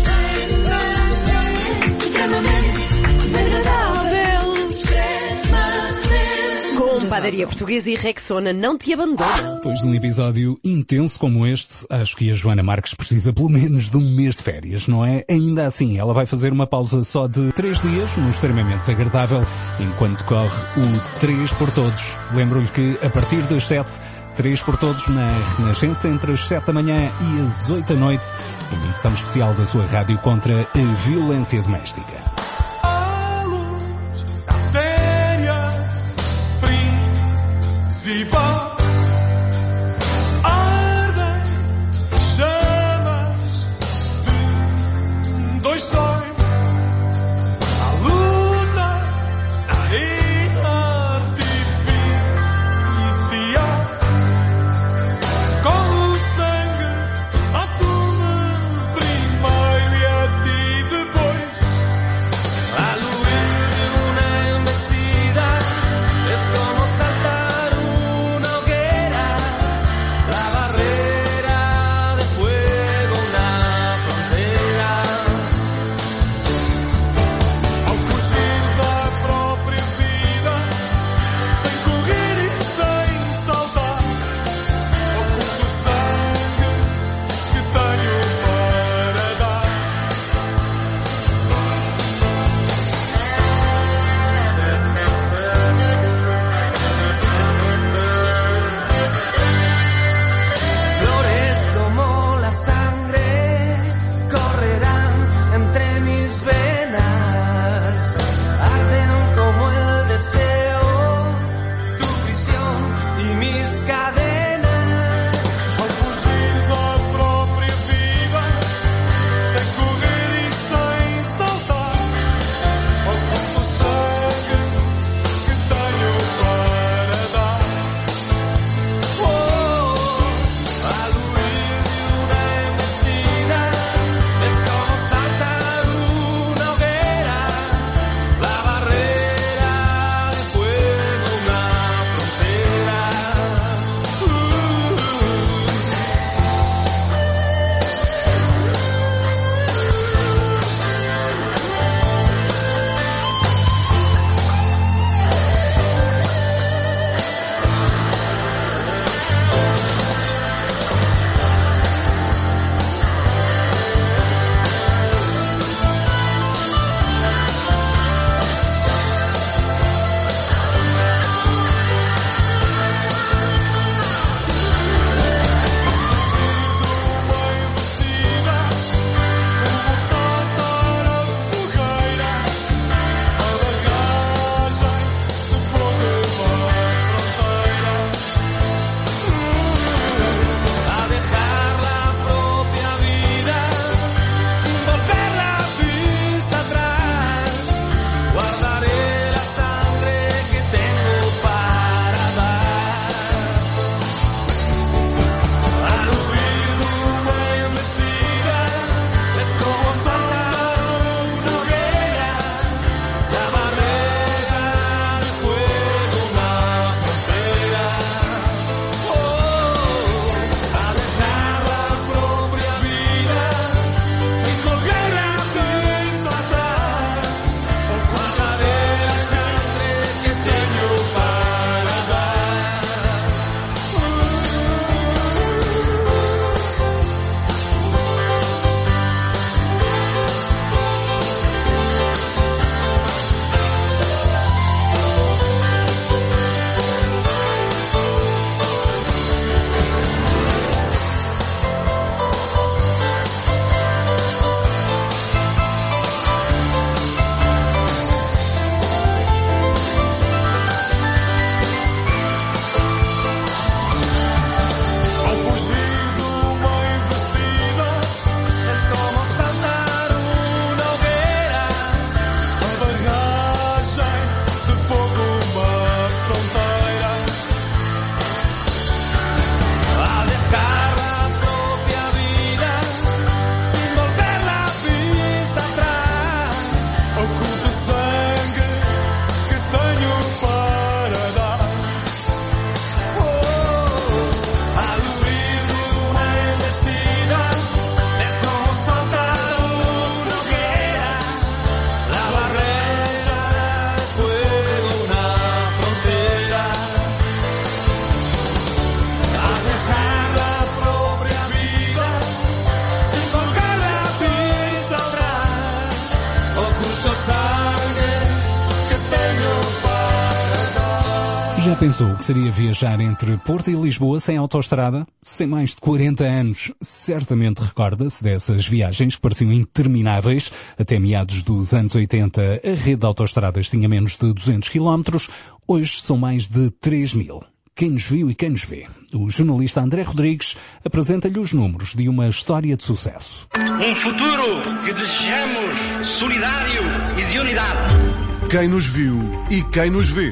Extremamente desagradável. Com Padaria Portuguesa e Rexona não te abandona. Depois de um episódio intenso como este, acho que a Joana Marques precisa pelo menos de um mês de férias, não é? Ainda assim, ela vai fazer uma pausa só de três dias, no Extremamente Desagradável, enquanto corre o três por Todos. Lembro-lhe que a partir das sete, três por Todos na Renascença, entre as sete da manhã e as oito da noite, uma edição especial da sua rádio contra a violência doméstica. Principal, ardem chamas de dois sóis, a luta inartificial, com o sangue a tu-me primeiro e a ti depois. Já pensou o que seria viajar entre Porto e Lisboa sem autoestrada? Se tem mais de quarenta anos, certamente recorda-se dessas viagens que pareciam intermináveis. Até meados dos anos oitenta, a rede de autoestradas tinha menos de duzentos quilómetros. Hoje são mais de três mil. Quem nos viu e quem nos vê? O jornalista André Rodrigues apresenta-lhe os números de uma história de sucesso. Um futuro que desejamos solidário e de unidade. Quem nos viu e quem nos vê?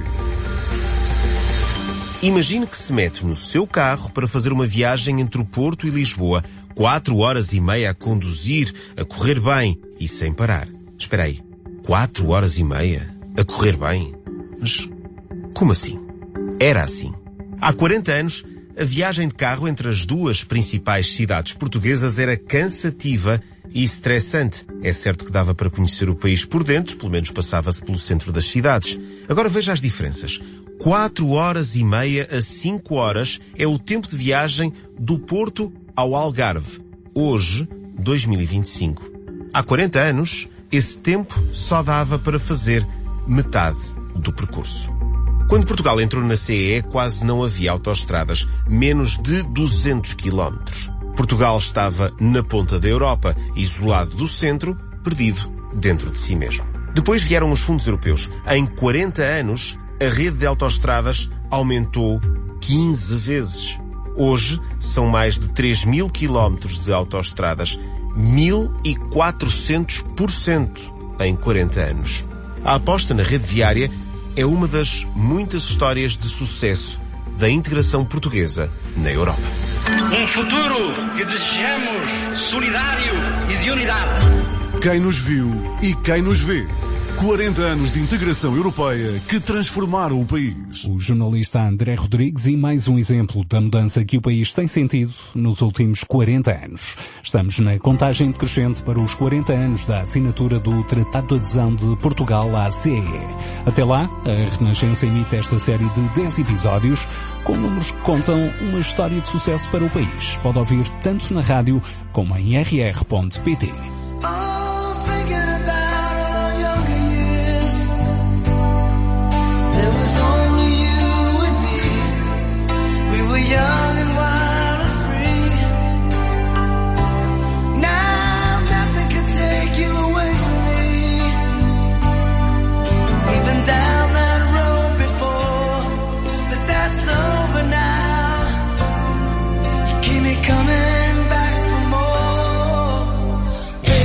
Imagine que se mete no seu carro para fazer uma viagem entre o Porto e Lisboa. Quatro horas e meia a conduzir, a correr bem e sem parar. Espera aí, quatro horas e meia a correr bem? Mas como assim? Era assim. Há quarenta anos, a viagem de carro entre as duas principais cidades portuguesas era cansativa e estressante. É certo que dava para conhecer o país por dentro, pelo menos passava-se pelo centro das cidades. Agora veja as diferenças. Quatro horas e meia a cinco horas é o tempo de viagem do Porto ao Algarve. Hoje, dois mil e vinte e cinco. Há quarenta anos, esse tempo só dava para fazer metade do percurso. Quando Portugal entrou na C E E, quase não havia autoestradas, menos de duzentos quilómetros. Portugal estava na ponta da Europa, isolado do centro, perdido dentro de si mesmo. Depois vieram os fundos europeus. Em quarenta anos, a rede de autoestradas aumentou quinze vezes. Hoje, são mais de três mil quilómetros de autoestradas, mil e quatrocentos por cento em quarenta anos. A aposta na rede viária é uma das muitas histórias de sucesso da integração portuguesa na Europa. Um futuro que desejamos solidário e de unidade. Quem nos viu e quem nos vê? quarenta anos de integração europeia que transformaram o país. O jornalista André Rodrigues e mais um exemplo da mudança que o país tem sentido nos últimos quarenta anos. Estamos na contagem decrescente para os quarenta anos da assinatura do Tratado de Adesão de Portugal à C E E. Até lá, a Renascença emite esta série de dez episódios com números que contam uma história de sucesso para o país. Pode ouvir tanto na rádio como em r r ponto p t. Young and wild and free. Now nothing can take you away from me. We've been down that road before, but that's over now. You keep me coming back for more.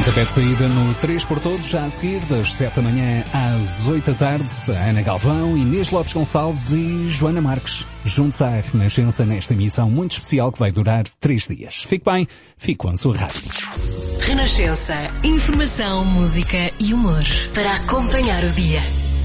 Pontapé de saída no três por todos, já a seguir, das sete da manhã às oito da tarde, Ana Galvão, Inês Lopes Gonçalves e Joana Marques. Juntos à Renascença nesta emissão muito especial que vai durar três dias. Fique bem, fique com a sua rádio. Renascença. Informação, música e humor para acompanhar o dia.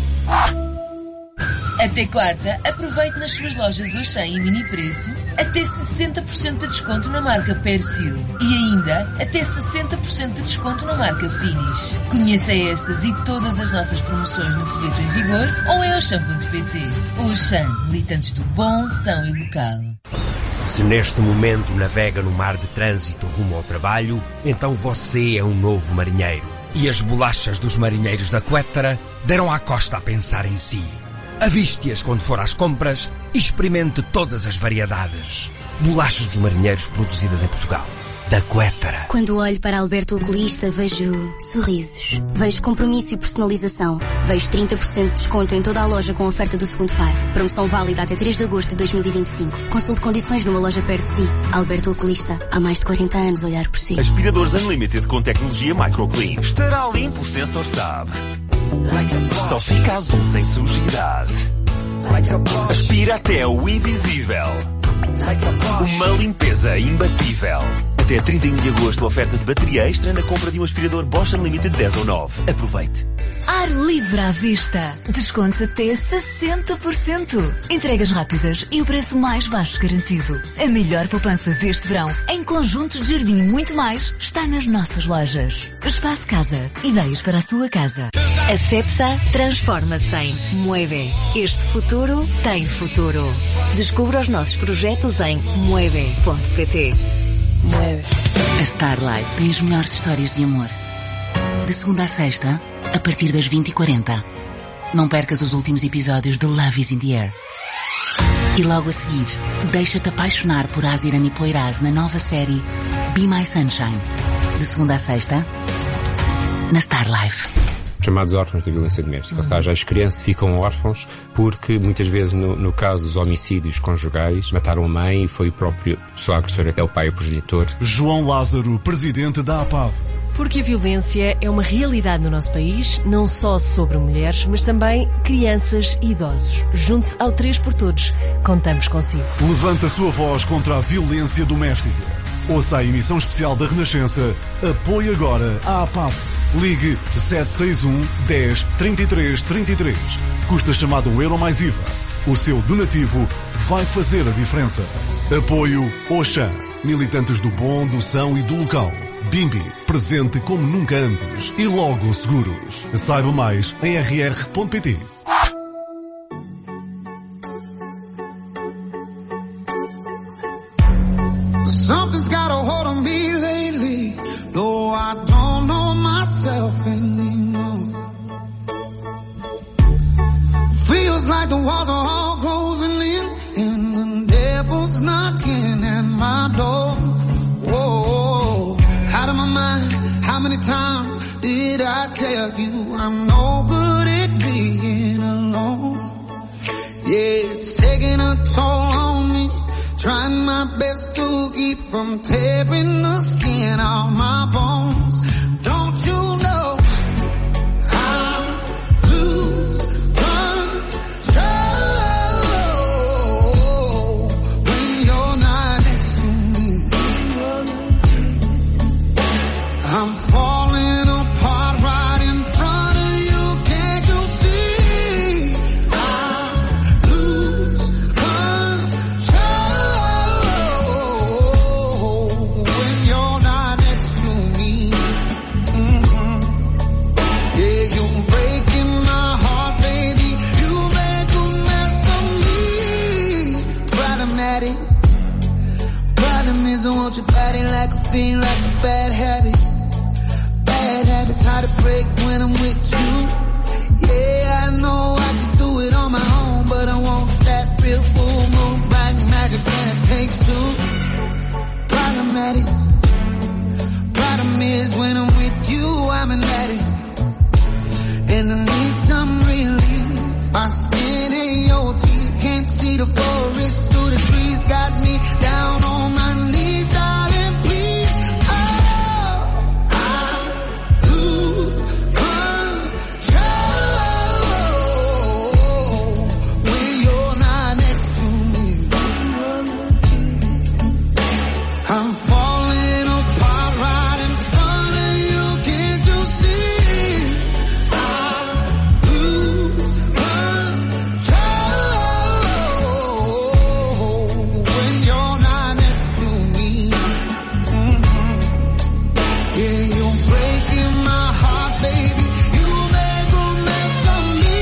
Até quarta, aproveite nas suas lojas Auchan e Mini Preço até sessenta por cento de desconto na marca Persil e ainda até sessenta por cento de desconto na marca Finis. Conheça estas e todas as nossas promoções no folheto em vigor ou em auchan ponto pt. Auchan, militantes do bom, são e local. Se neste momento navega no mar de trânsito rumo ao trabalho, então você é um novo marinheiro. E as bolachas dos marinheiros da Quettara deram à costa a pensar em si. Aviste-as quando for às compras e experimente todas as variedades. Bolachas dos marinheiros produzidas em Portugal. Da Quettara. Quando olho para Alberto Oculista, vejo sorrisos. Vejo compromisso e personalização. Vejo trinta por cento de desconto em toda a loja com oferta do segundo par. Promoção válida até três de agosto de dois mil e vinte e cinco. Consulte condições numa loja perto de si. Alberto Oculista, há mais de quarenta anos a olhar por si. Aspiradores Unlimited com tecnologia MicroClean. Estará limpo, o sensor sabe. Só fica azul sem sujidade. Aspira até o invisível. Uma limpeza imbatível. Até trinta e um de agosto, oferta de bateria extra na compra de um aspirador Bosch Unlimited dez ou nove. Aproveite. Ar livre à vista. Descontos até sessenta por cento. Entregas rápidas e o preço mais baixo garantido. A melhor poupança deste verão, em conjuntos de jardim e muito mais, está nas nossas lojas. Espaço Casa. Ideias para a sua casa. A Cepsa transforma-se em Mueve. Este futuro tem futuro. Descubra os nossos projetos em mueve ponto pt. Mueve. A Starlife tem as melhores histórias de amor. De segunda a sexta, a partir das vinte e quarenta. Não percas os últimos episódios de Love is in the Air. E logo a seguir, deixa-te apaixonar por Azirani Poiraz na nova série Be My Sunshine. De segunda a sexta, na Starlife. Chamados órfãos da violência doméstica, ou seja, as crianças ficam órfãos porque muitas vezes no, no caso dos homicídios conjugais mataram a mãe e foi o próprio pessoa agressora que é o pai, o progenitor. João Lázaro, presidente da A P A V. Porque a violência é uma realidade no nosso país, não só sobre mulheres, mas também crianças e idosos. Junte-se ao três por todos. Contamos consigo. Levanta a sua voz contra a violência doméstica. Ouça a emissão especial da Renascença. Apoie agora a A P A V. Ligue sete seis um, dez, trinta e três, trinta e três. Custa chamada um euro mais I V A. O seu donativo vai fazer a diferença. Apoio Auchan. Militantes do bom, do são e do local. Bimbi, presente como nunca antes. E logo seguros. Saiba mais em r r ponto p t. Something's got a hold on me lately, though I don't know myself anymore. Feels like the walls are all closing in, and the devil's knocking at my door. Whoa, out of my mind, how many times did I tell you I'm no good at being alone? Yeah, it's taking a toll on me. Trying my best to keep from tearing the skin off my bones. Don't you know I lose control when you're not next to me? I'm falling apart right in front of you. Can't you see? I lose control when you're not next to me. Mm-hmm. Yeah, you're breaking my heart, baby. You make a mess of me. Problematic. Problem is I want your body like a fiend, like a bad habit. Bad habits hard to break when I'm with you. Yeah, I know I can do it on my own, but I want that real full moon black magic when it takes two. Problematic. Problem is when I'm with you, I'm an addict. And I need some relief. My skin ain't your teeth. Can't see the forest through the trees. Got me down on my knees, darling, please. Oh, I I'm falling apart right in front of you. Can't you see? I lose control when you're not next to me. Mm-hmm. Yeah, you're breaking my heart, baby. You make a mess of me.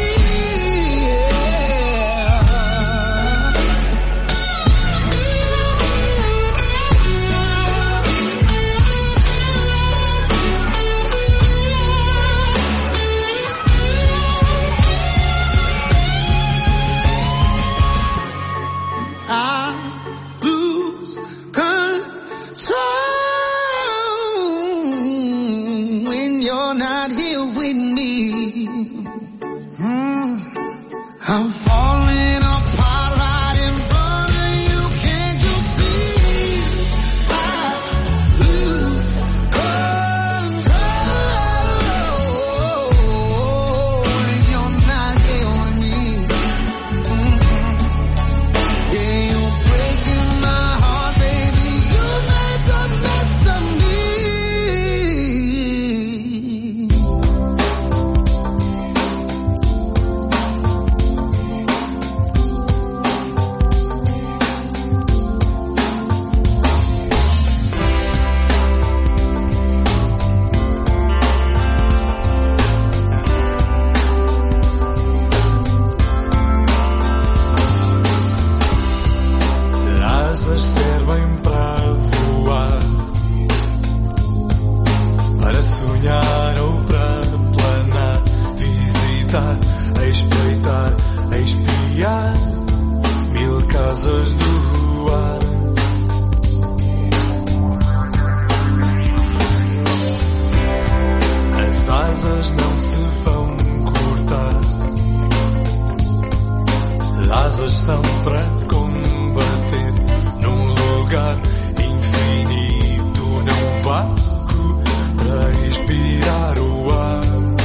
I lose control when you're not here with me. Mm. I'm falling apart right in front of you. Can't you see? I lose control when you're not here with me. Mm-hmm. Yeah, you're breaking my heart, baby. You make a mess of me. Asas servem para voar, para sonhar ou para planar, visitar, espreitar, espiar mil casas do ar. As asas não se vão cortar, asas são para combater num lugar infinito, num vácuo para respirar o ar.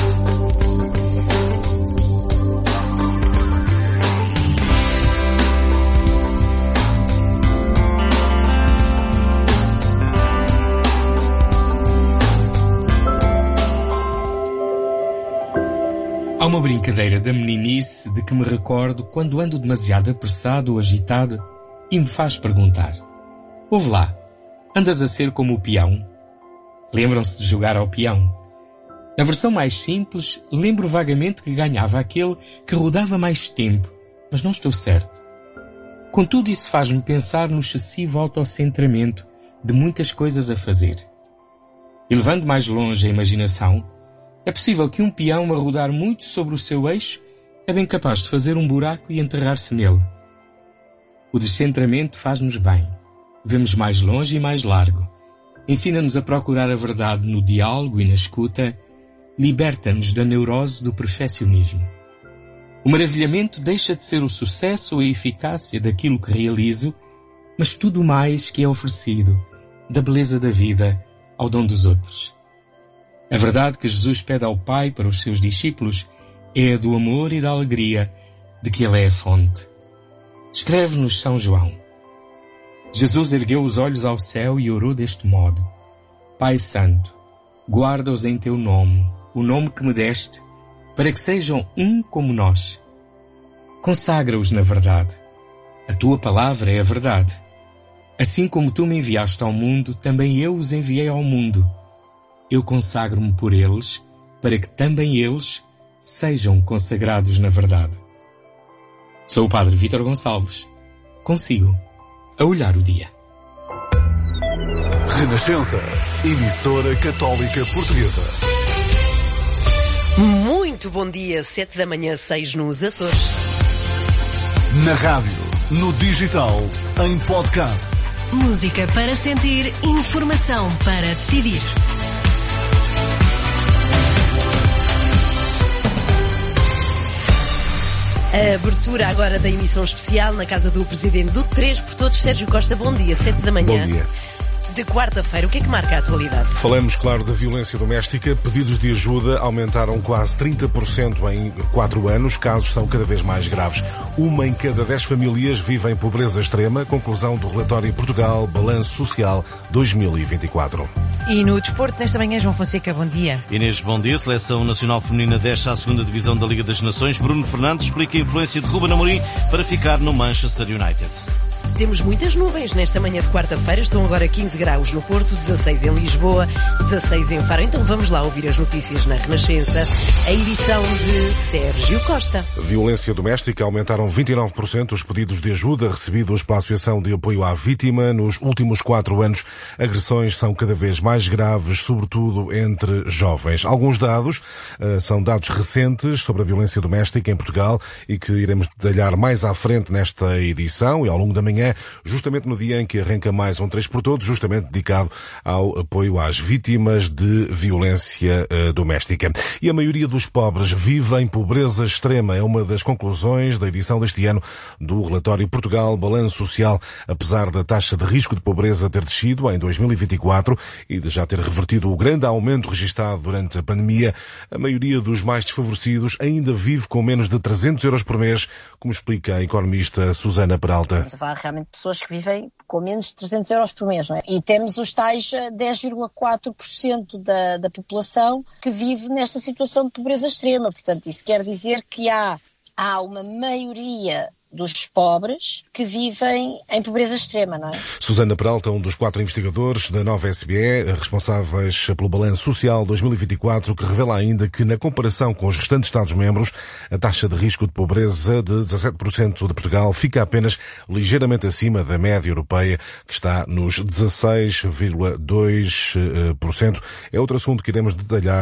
Há uma brincadeira da meninice de que me recordo quando ando demasiado apressado ou agitado e me faz perguntar: ouve lá, andas a ser como o peão? Lembram-se de jogar ao peão? Na versão mais simples, lembro vagamente que ganhava aquele que rodava mais tempo, mas não estou certo. Contudo, isso faz-me pensar no excessivo autocentramento de muitas coisas a fazer. E levando mais longe a imaginação, é possível que um peão a rodar muito sobre o seu eixo é bem capaz de fazer um buraco e enterrar-se nele. O descentramento faz-nos bem. Vemos mais longe e mais largo. Ensina-nos a procurar a verdade no diálogo e na escuta. Liberta-nos da neurose do perfeccionismo. O maravilhamento deixa de ser o sucesso ou a eficácia daquilo que realizo, mas tudo mais que é oferecido, da beleza da vida ao dom dos outros. A verdade que Jesus pede ao Pai para os seus discípulos é a do amor e da alegria de que Ele é a fonte. Escreve-nos São João. Jesus ergueu os olhos ao céu e orou deste modo: Pai Santo, guarda-os em Teu nome, o nome que me deste, para que sejam um como nós. Consagra-os na verdade. A Tua palavra é a verdade. Assim como Tu me enviaste ao mundo, também eu os enviei ao mundo. Eu consagro-me por eles, para que também eles sejam consagrados na verdade. Sou o Padre Vítor Gonçalves. Consigo a olhar o dia. Renascença, emissora católica portuguesa. Muito bom dia, sete da manhã, seis nos Açores. Na rádio, no digital, em podcast. Música para sentir, informação para decidir. A abertura agora da emissão especial na casa do presidente do três por Todos, Sérgio Costa. Bom dia, sete da manhã. Bom dia. de quarta-feira. O que é que marca a atualidade? Falamos, claro, da violência doméstica. Pedidos de ajuda aumentaram quase trinta por cento em quatro anos. Casos são cada vez mais graves. Uma em cada dez famílias vive em pobreza extrema. Conclusão do relatório Portugal Balanço Social dois mil e vinte e quatro. E no desporto, nesta manhã, João Fonseca, bom dia. Inês, bom dia. Seleção Nacional Feminina desce à segunda divisão da Liga das Nações. Bruno Fernandes explica a influência de Ruben Amorim para ficar no Manchester United. Temos muitas nuvens nesta manhã de quarta-feira. Estão agora quinze graus no Porto, dezasseis em Lisboa, dezasseis em Faro. Então vamos lá ouvir as notícias na Renascença. A edição de Sérgio Costa. Violência doméstica. Aumentaram vinte e nove por cento os pedidos de ajuda recebidos pela Associação de Apoio à Vítima. Nos últimos quatro anos, agressões são cada vez mais graves, sobretudo entre jovens. Alguns dados uh, são dados recentes sobre a violência doméstica em Portugal e que iremos detalhar mais à frente nesta edição e ao longo da manhã, justamente no dia em que arranca mais um três por todos, justamente dedicado ao apoio às vítimas de violência uh, doméstica. E a maioria dos pobres vive em pobreza extrema. É uma das conclusões da edição deste ano do relatório Portugal Balanço Social. Apesar da taxa de risco de pobreza ter descido em dois mil e vinte e quatro e de já ter revertido o grande aumento registado durante a pandemia, a maioria dos mais desfavorecidos ainda vive com menos de trezentos euros por mês, como explica a economista Susana Peralta. Realmente pessoas que vivem com menos de trezentos euros por mês, não é? E temos os tais dez vírgula quatro por cento da, da população que vive nesta situação de pobreza extrema. Portanto, isso quer dizer que há, há uma maioria dos pobres que vivem em pobreza extrema, não é? Susana Peralta, um dos quatro investigadores da nova S B E, responsáveis pelo Balanço Social dois mil e vinte e quatro, que revela ainda que, na comparação com os restantes Estados-membros, a taxa de risco de pobreza de dezassete por cento de Portugal fica apenas ligeiramente acima da média europeia, que está nos dezasseis vírgula dois por cento. É outro assunto que iremos detalhar